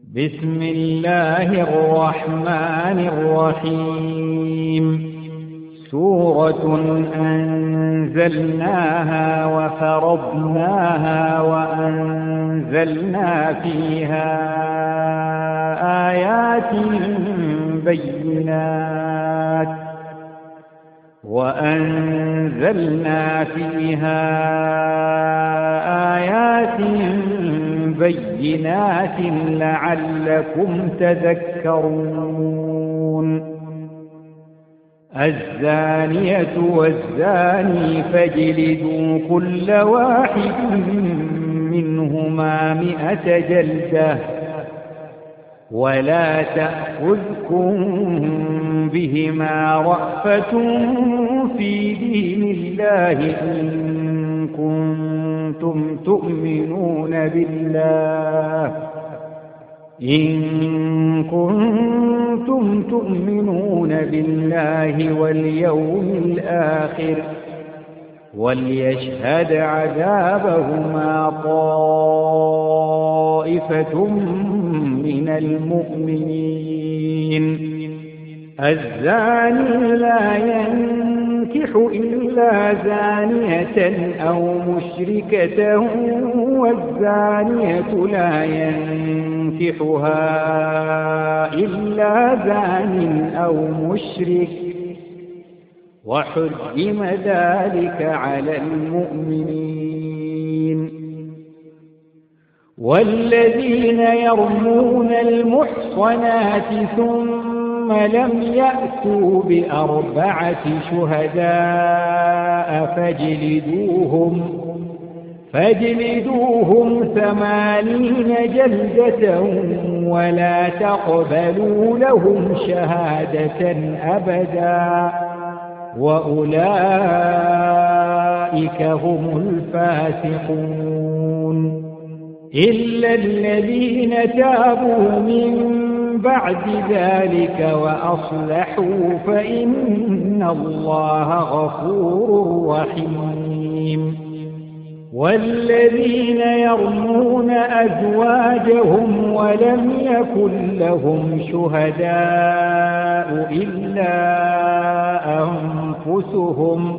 بسم الله الرحمن الرحيم سورة أنزلناها وفرضناها وأنزلنا فيها آيات بينات لعلكم تذكرون الزانية والزاني فاجلدوا كل واحد منهما 100 جلدة ولا تأخذكم بهما رأفة في دين الله إن كنتم تؤمنون بالله واليوم الآخر وليشهد عذابهما طائفة من المؤمنين الزاني لا ينكح إلا زانية أو مشركة والزانية لا ينكحها إلا زان أو مشرك وحرم ذلك على المؤمنين والذين يرمون المحصنات ثم لم يأتوا ب4 شهداء فاجلدوهم 80 جلدة ولا تقبلوا لهم شهادة أبدا وأولئك هم الفاسقون إلا الذين تابوا من بعد ذلك وأصلحوا فإن الله غفور رحيم والذين يرمون أزواجهم ولم يكن لهم شهداء إلا أنفسهم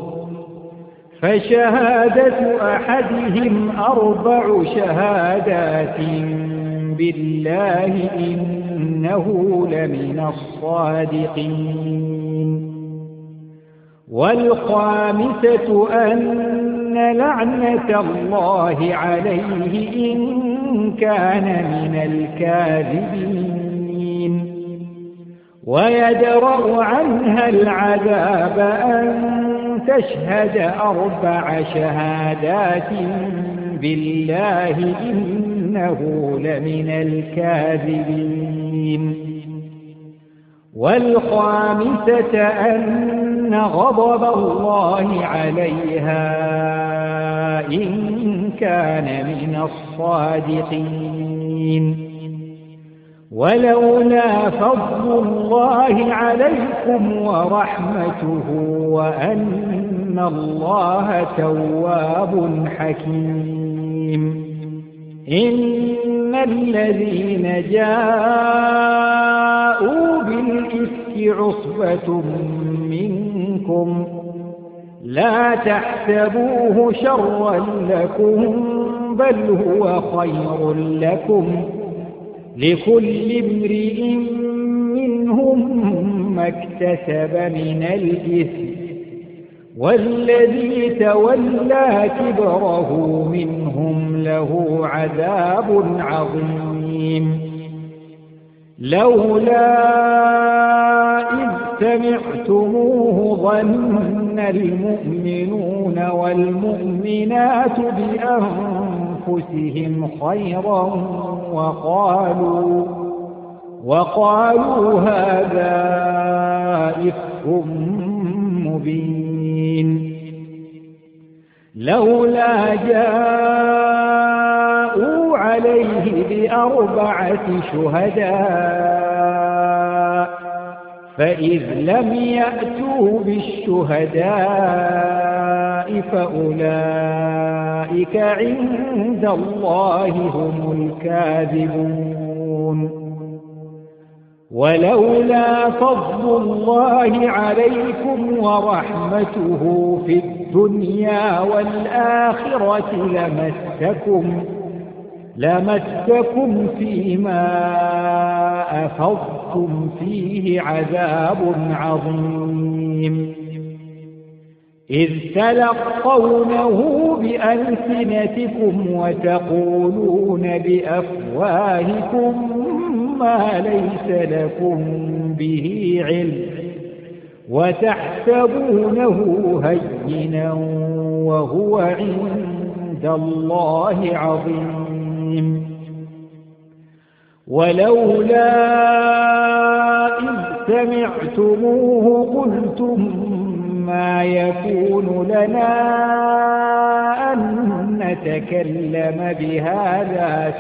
فشهادة أحدهم 4 شهادات بالله إنه لمن الصادقين والخامسة أن لعنة الله عليه إن كان من الكاذبين ويدرأ عنها العذاب أن تشهد 4 شهادات بالله إنه لمن الكاذبين والخامسة أن غضب الله عليها إن كان من الصادقين ولولا فضل الله عليكم ورحمته وأن الله تواب حكيم إن الذين جاءوا بالإفك عصبة منكم لا تحسبوه شرا لكم بل هو خير لكم لكل امرئ منهم ما اكتسب من الإثم والذي تولى كبره منهم له عذاب عظيم لولا إذ سمعتموه ظن المؤمنون والمؤمنات بأنفسهم خيرا وقالوا هذا إفك مبين لولا جاءوا عليه ب4 شهداء فإذ لم يأتوا بالشهداء فأولئك عند الله هم الكاذبون ولولا فضل الله عليكم ورحمته في الدنيا والآخرة لمسكم فيما أفضتم فيه عذاب عظيم إذ تلقونه بألسنتكم وتقولون بأفواهكم ما ليس لكم به علم وتحسبونه هينا وهو عند الله عظيم ولولا إذ سمعتموه قلتم ما يكون لنا أن نتكلم بهذا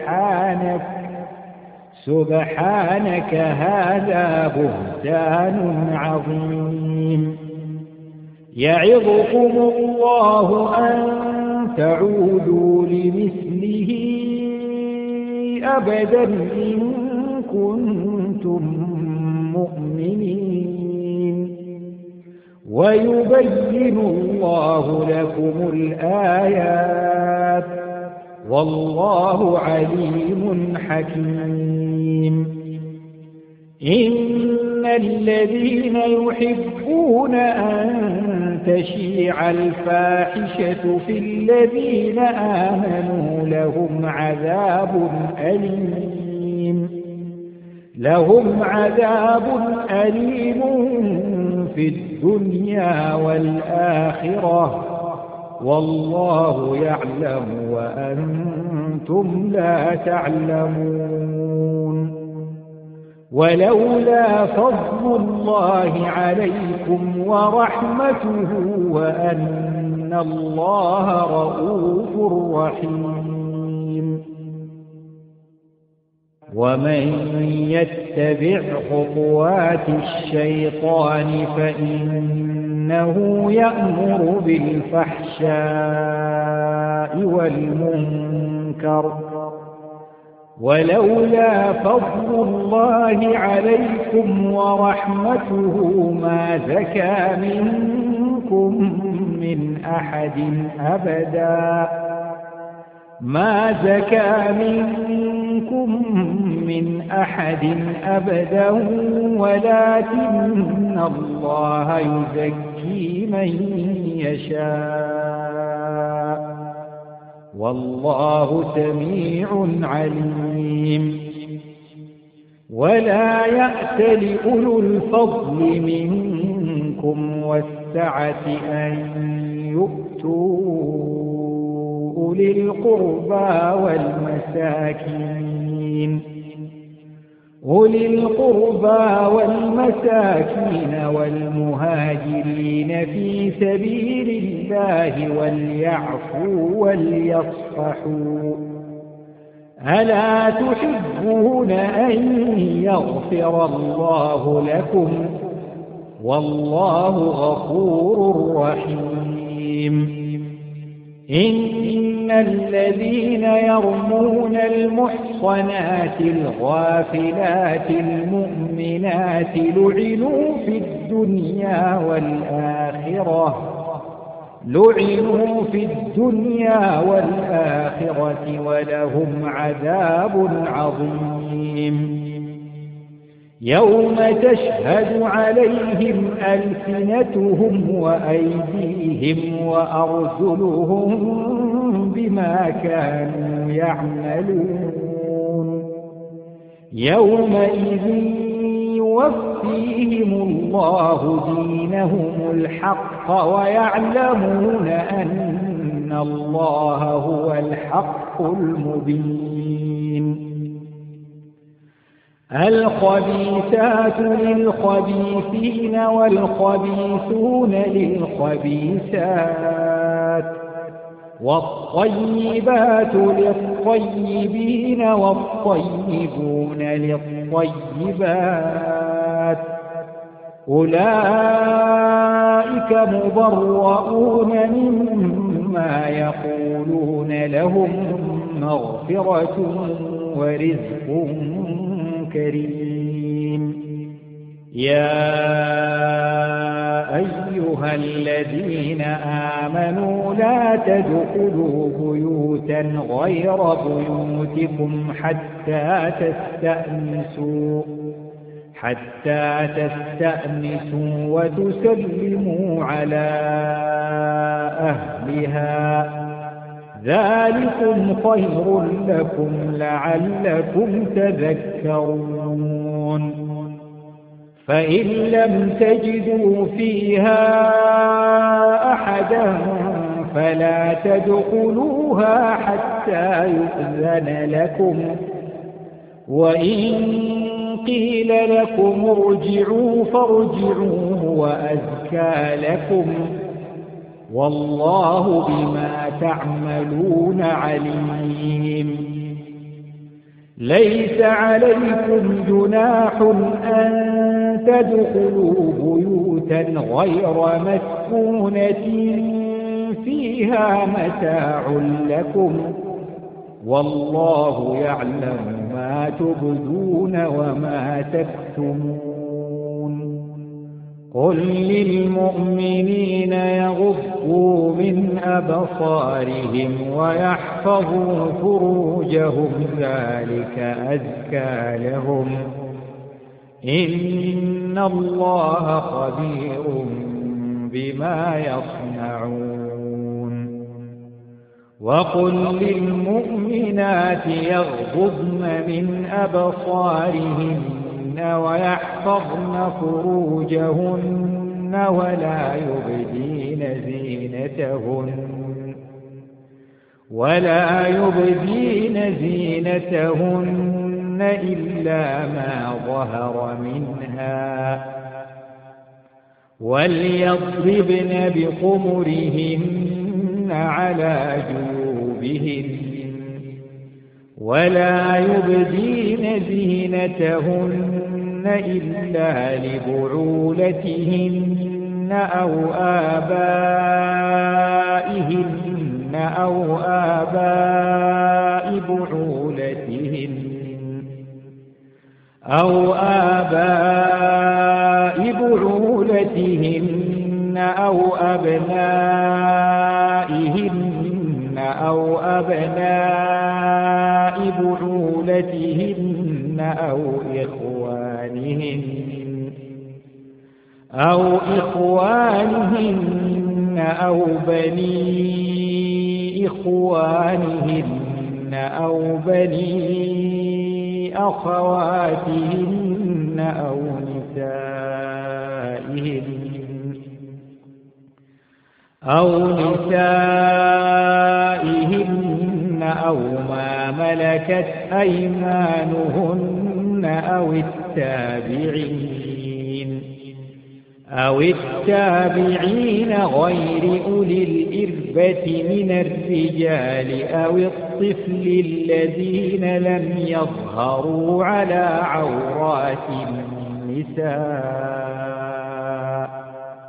سبحانك هذا بهتان عظيم يعظكم الله أن تعودوا لمثله أبدا إن كنتم مؤمنين ويبين الله لكم الآيات والله عليم حكيم إن الذين يحبون أن تشيع الفاحشة في الذين آمنوا لهم عذاب أليم في الدنيا والآخرة والله يعلم وأنتم لا تعلمون ولولا فضل الله عليكم ورحمته وأن الله رؤوف رحيم ومن يتبع خطوات الشيطان فإنه يأمر بالفحشاء والمنكر ولولا فضل الله عليكم ورحمته ما زكى منكم من أحد أبدا ولكن الله يزكي من يشاء والله سميع عليم ولا يأت لأولو الفضل منكم والسعة أن يؤتوا أولي القربى والمساكين والمهاجرين في سبيل الله وليعفوا وليصفحوا ألا تحبون أن يغفر الله لكم والله غفور رحيم إن الذين يرمون المحصنات الغافلات المؤمنات لعنوا في الدنيا والآخرة ولهم عذاب عظيم يوم تشهد عليهم ألسنتهم وأيديهم وأرجلهم بما كانوا يعملون يومئذ يوفيهم الله دينهم الحق ويعلمون أن الله هو الحق المبين الخبيثات للخبيثين والخبيثون للخبيثات والطيبات للطيبين والطيبون للطيبات أولئك مبرؤون مما يقولون لهم مغفرة ورزق كريم يا أيها الذين آمنوا لا تدخلوا بيوتا غير بيوتكم حتى تستأنسوا وتسلموا على أهلها ذلكم خير لكم لعلكم تذكرون فإن لم تجدوا فيها أحدا فلا تدخلوها حتى يؤذن لكم وإن قيل لكم ارجعوا فارجعوا هو أزكى لكم والله بما تعملون عليم ليس عليكم جناح أن تدخلوا بيوتا غير مسكونة فيها متاع لكم والله يعلم ما تبدون وما تكتمون قل للمؤمنين يغضوا من أبصارهم ويحفظوا فروجهم ذلك أزكى لهم إن الله خبير بما يصنعون وقل للمؤمنات يغضضن من أبصارهن ويحفظن فروجهن ولا يبدين زينتهن إلا ما ظهر منها وليضربن بخمرهن على جيوبهن ولا يبدين زينتهن إلا لبعولتهن أو آبائهن أو آباء بعولتهن أو أبنائهن أو أبناء بعولتهن أو إخوانهن أو بني إخوانهن أو بني أخواتهن أو نسائهن أو ما ملكت أيمانهن أو التابعين غير أولي الإربة من الرجال أو الطفل الذين لم يظهروا على عورات النساء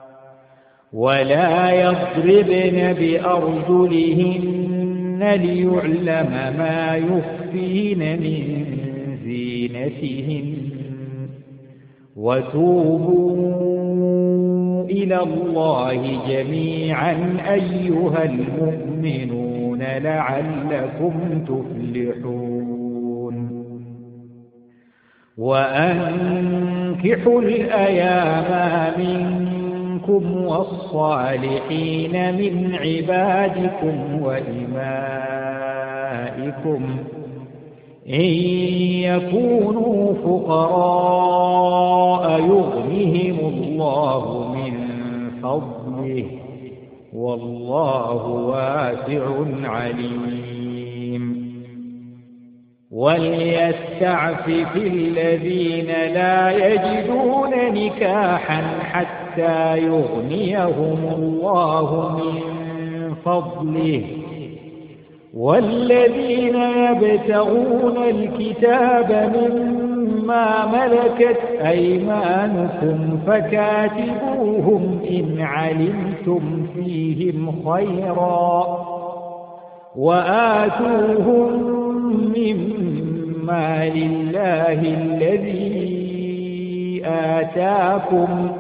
ولا يضربن بأرجلهن ليعلم ما يخفين من زينتهن وتوبوا إلى الله جميعا أيها المؤمنون لعلكم تفلحون وأنكحوا الأيام منكم والصالحين من عبادكم وإمائكم إن يكونوا فقراء يغنهم الله من فضله والله واسع عليم وليستعفف الذين لا يجدون نكاحا حتى يغنيهم الله من فضله والذين يبتغون الكتاب مما ملكت أيمانكم فكاتبوهم إن علمتم فيهم خيرا وآتوهم مما لله الذي آتاكم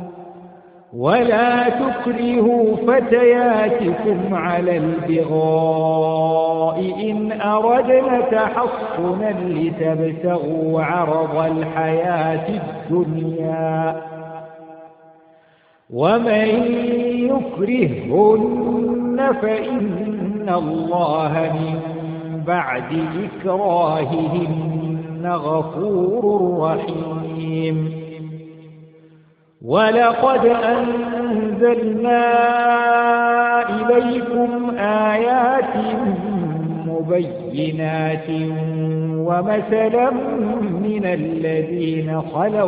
ولا تكرهوا فتياتكم على البغاء إن أردنا تحصنا لتبتغوا عرض الحياة الدنيا ومن يكرههن فإن الله من بعد إكراههن غفور رحيم ولقد أنزلنا إليكم آيات مبينات ومثلا من الذين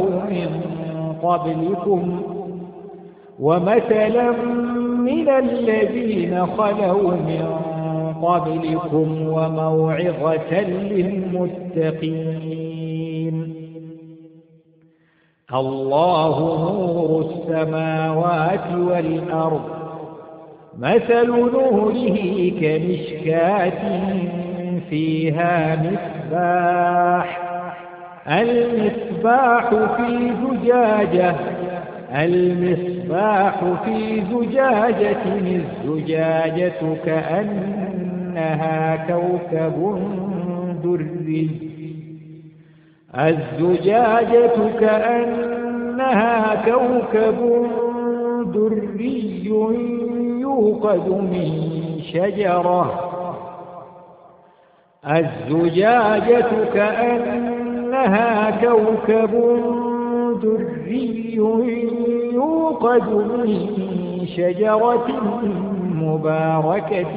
خلوا من قبلكم وموعظة للمتقين الله نور السماوات والأرض مثل نوره كمشكاة فيها المصباح في زجاجة الزجاجة كأنها كوكب دري يوقد من شجرة مباركة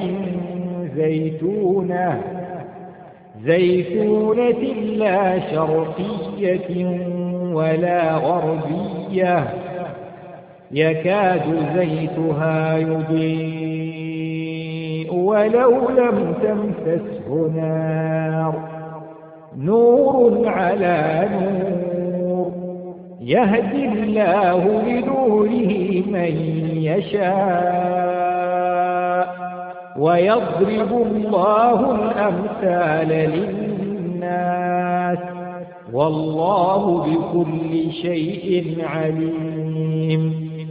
زيتونة لا شرقية ولا غربية يكاد زيتها يضيء ولو لم تمسسه نار نور على نور يهدي الله لنوره من يشاء ويضرب الله الأمثال للناس والله بكل شيء عليم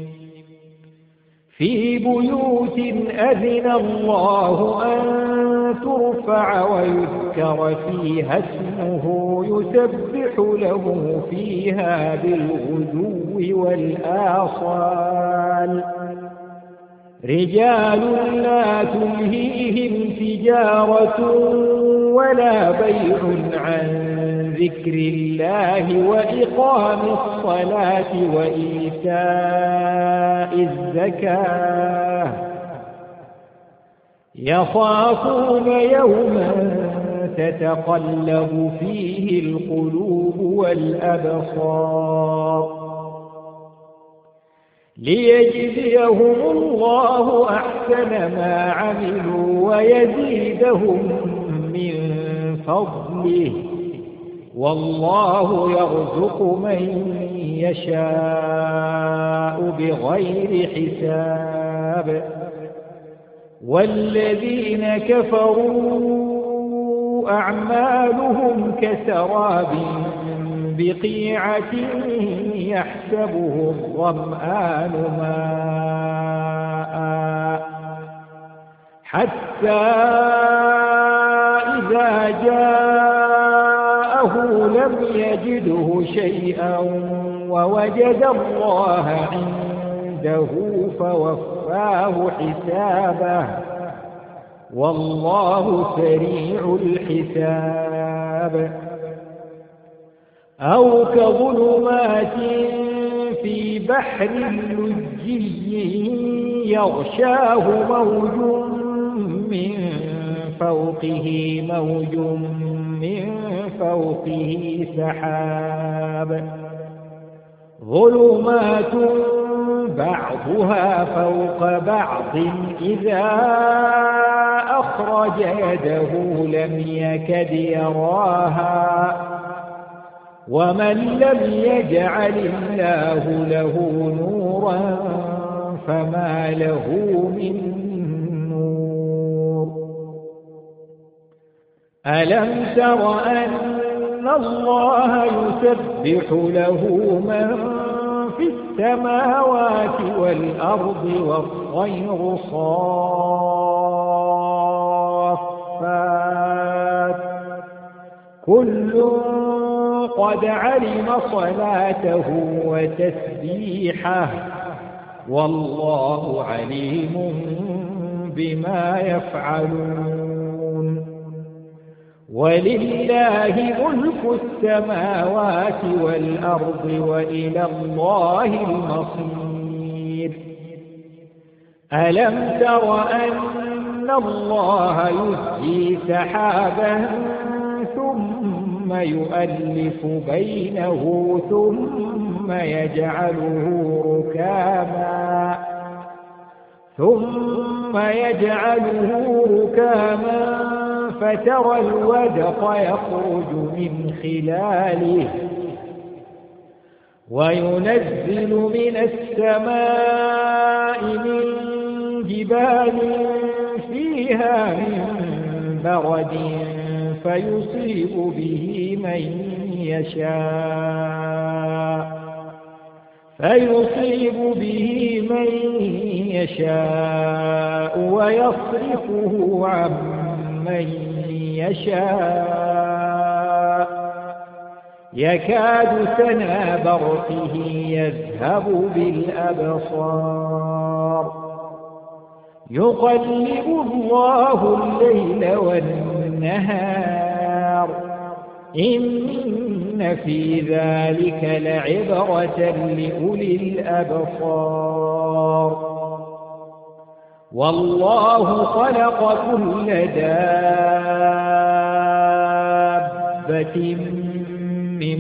في بيوت أذن الله أن ترفع ويذكر فيها اسمه يسبح له فيها بالغدو والآصال رجال لا تلهيهم تجارة ولا بيع عن ذكر الله وإقام الصلاة وإيتاء الزكاة يخافون يوما تتقلب فيه القلوب والأبصار ليجزيهم الله أحسن ما عملوا ويزيدهم من فضله والله يرزق من يشاء بغير حساب والذين كفروا أعمالهم كسراب بقيعة يحسبه الظمآن ماء حتى إذا جاءه لم يجده شيئا ووجد الله عنده فوفاه حسابه والله سريع الحساب أو كظلمات في بحر لجي يغشاه موج من فوقه سحاب ظلمات بعضها فوق بعض إذا أخرج يده لم يكد يراها ومن لم يجعل الله له نورا فما له من نور ألم تر أن الله يسبح له من في السماوات والأرض والطير صافات كل قد علم صلاته وتسبيحه والله عليم بما يفعلون ولله ملك السماوات والأرض وإلى الله المصير ألم تر أن الله يزجي سحابا ثم يؤلف بينه ثم يجعله ركاما فترى الودق يخرج من خلاله وينزل من السماء من جبال فيها من برد فيصيب به من يشاء ويصرفه عن من يشاء يكاد سنا برقه يذهب بالأبصار يقلب الله الليل والنهار إن في ذلك لعبرة لأولي الأبصار والله خلق كل دابة من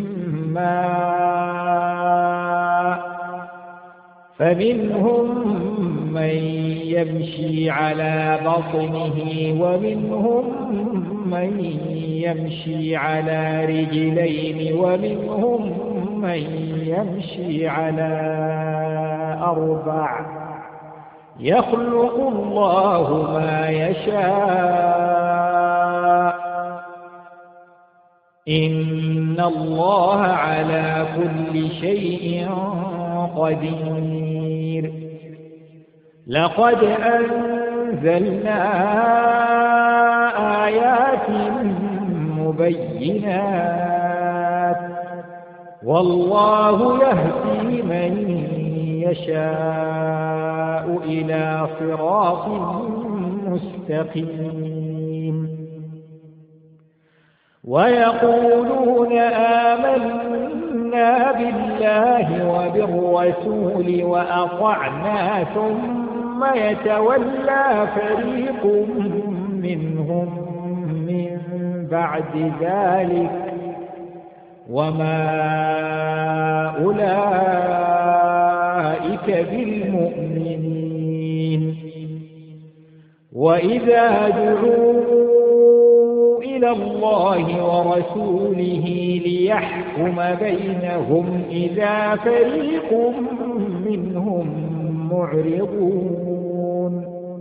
ماء فمنهم من يمشي على بطنه ومنهم من يمشي على رجلين ومنهم من يمشي على أربع يخلق الله ما يشاء إن الله على كل شيء قدير لقد أنزلنا آيات مبينات والله يهدي من يشاء إلى صراط مستقيم ويقولون آمنا بالله وبالرسول وأطعنا ثم يتولى فريق منهم من بعد ذلك وما أولئك بالمؤمنين وإذا دعوا إلى الله ورسوله ليحكم بينهم إذا فريق منهم معرضون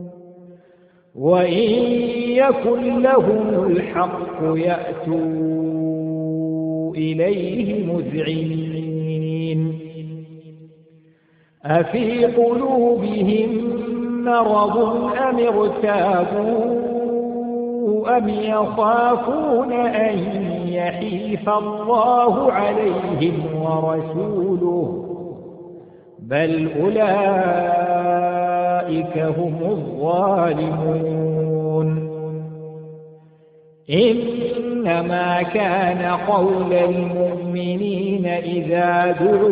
وإن يكن لهم الحق يأتوا إليه مذعنين أفي قلوبهم مرض أم ارتابوا أم يخافون أن يحيف الله عليهم ورسوله بل أولئك هم الظالمون إنما كان قول المؤمنين إذا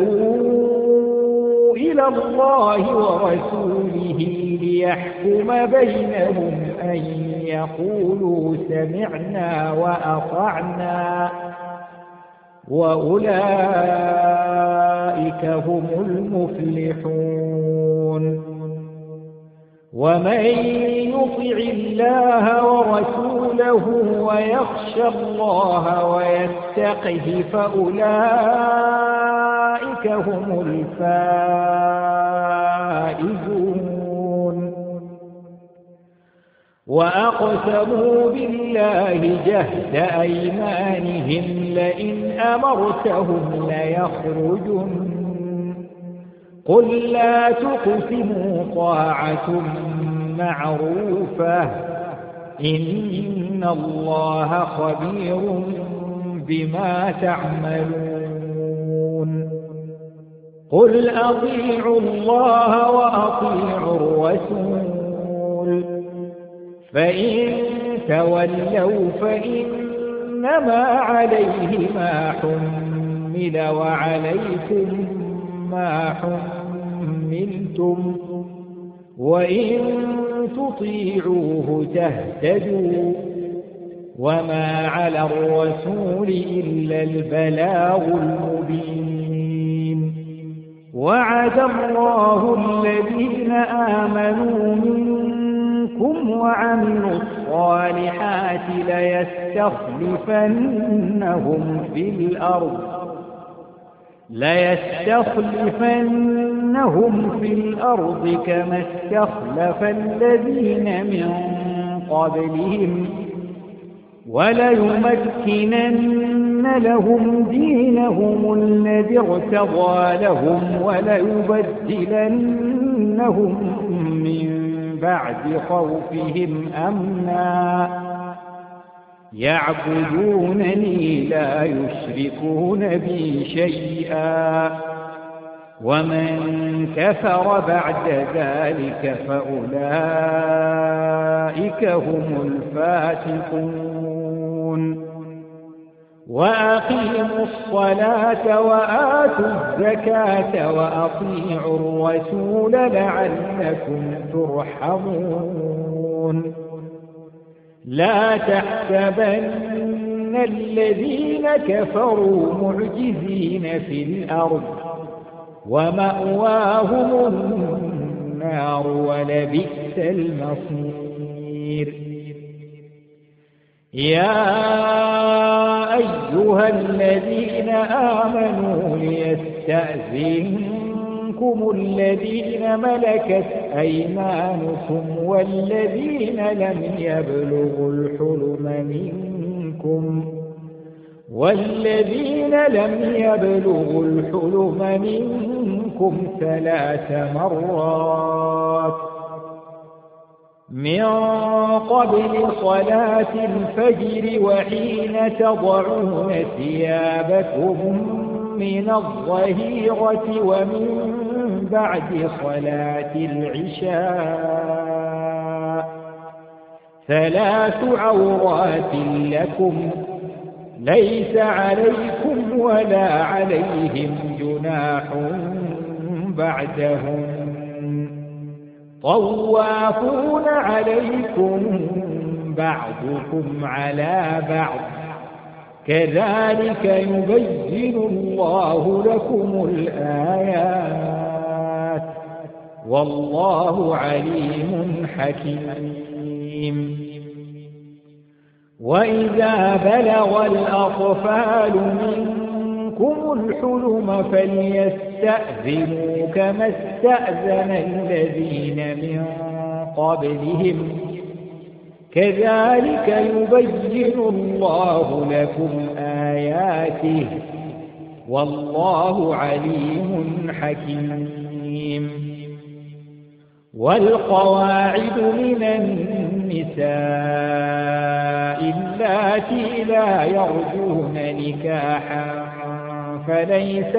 دعوا إلى الله ورسوله ليحكم بينهم أن يقولوا سمعنا وأطعنا وأولئك هم المفلحون ومن يطع الله ورسوله ويخشى الله ويتقه فأولئك هم الفائزون وأقسموا بالله جهد أيمانهم لئن أمرتهم ليخرجن قل لا تقسموا طاعة معروفة إن الله خبير بما تعملون قل أطيعوا الله وأطيعوا الرسول فإن تولوا فإنما عليه ما حمل وعليكم ما حملتم وإن تطيعوه تهتدوا وما على الرسول إلا البلاغ المبين وعد الله الذين آمنوا منكم وعملوا الصالحات ليستخلفنهم في الأرض كما استخلف الذين من قبلهم وليمكنن لهم دينهم الذي ارتضى لهم وليبدلنهم من بعد خوفهم أمنا يعبدونني لا يشركون بي شيئا ومن كفر بعد ذلك فأولئك هم الفاسقون وأقيموا الصلاة وآتوا الزكاة وأطيعوا الرسول لعلكم ترحمون لا تحسبن الذين كفروا معجزين في الأرض ومأواهم النار ولبئس المصير يا أيها الذين آمنوا ليستأذنكم الذين ملكت أيمانكم والذين لم يبلغوا الحلم منكم 3 مرات من قبل صلاة الفجر وحين تضعون ثيابكم من الظهيرة ومن بعد صلاة العشاء 3 عورات لكم ليس عليكم ولا عليهم جناح بعدهم طوافون عليكم بعضكم على بعض كذلك يبين الله لكم الآيات والله عليم حكيم وإذا بلغ الأطفال منكم الحلم فليستأذنوا كما استأذن الذين من قبلهم كذلك يبين الله لكم آياته والله عليم حكيم والقواعد من النساء اللاتي لا يرجون نكاحا فليس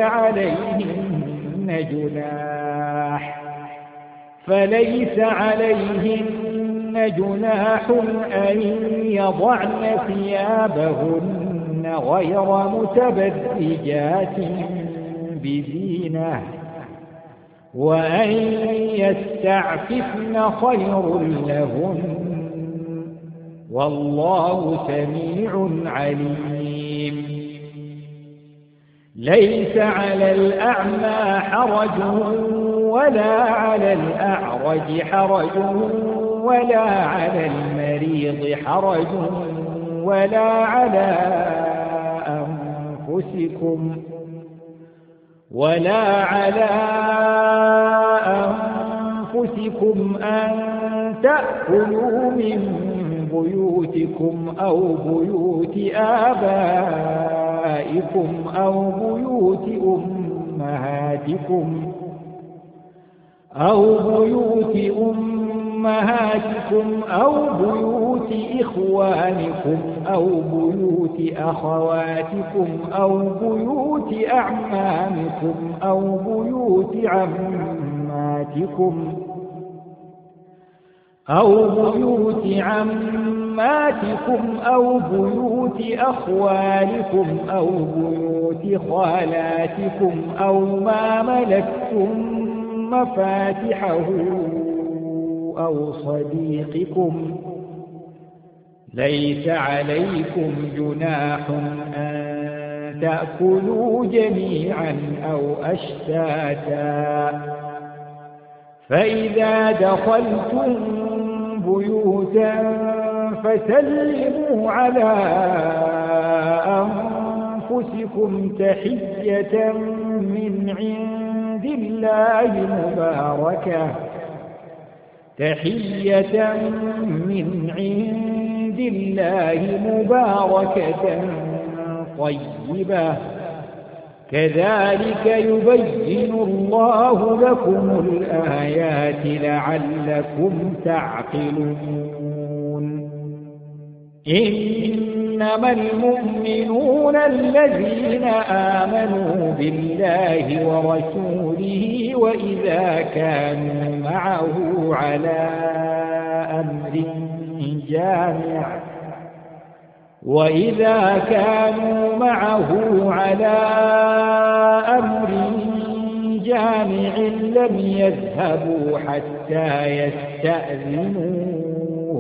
عليهن جناح أن يضعن ثيابهن غير متبرجات بزينة وأن يستعففن خير لهن والله سميع عليم ليس على الأعمى حرج ولا على الأعرج حرج ولا على المريض حرج ولا على أنفسكم أن تأكلوا من بيوتكم أو بيوت آبائكم أو بيوت أمهاتكم أو بيوت إخوانكم أو بيوت أخواتكم أو بيوت أعمامكم أو بيوت عماتكم أو بيوت أخوالكم أو بيوت خالاتكم أو ما ملكتم مفاتحه أو صديقكم. ليس عليكم جناح أن تأكلوا جميعا أو أشتاتا، فإذا دخلتم بيوتا فسلموا على أنفسكم تحية من عند الله مباركة طيبة، كذلك يبين الله لكم الآيات لعلكم تعقلون. إنما المؤمنون الذين آمنوا بالله ورسوله وإذا كانوا معه على أمر جامع لم يذهبوا حتى يستأذنوه.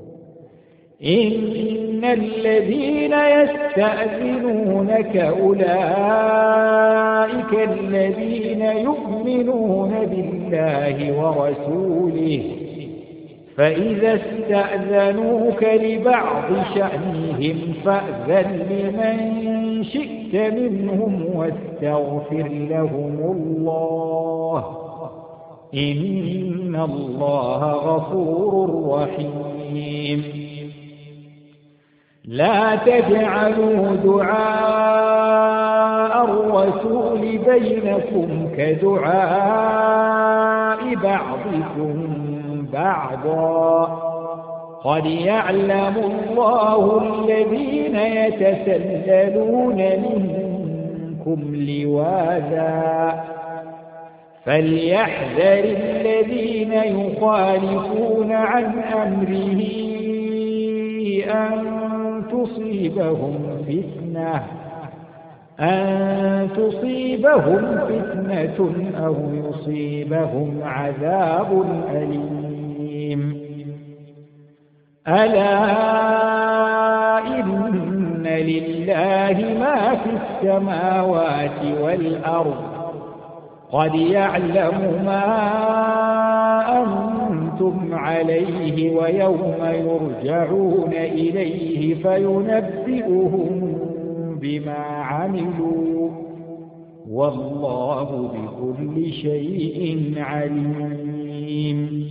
إن الذين يستأذنونك أولئك الذين يؤمنون بالله ورسوله، فإذا استأذنوك لبعض شأنهم فأذن لمن شئت منهم واستغفر لهم الله، إن الله غفور رحيم. لا تجعلوا دعاء الرسول بينكم كدعاء بعضكم بعضا، قد يعلم الله الذين يتسللون منكم لواذا، فليحذر الذين يخالفون عن أمره أن تصيبهم فتنة أو يصيبهم عذاب أليم. ألا إن لله ما في السماوات والأرض، قد يعلم ما أنتم عليه ويوم يرجعون إليه فينبئهم بما عملوا، والله بكل شيء عليم.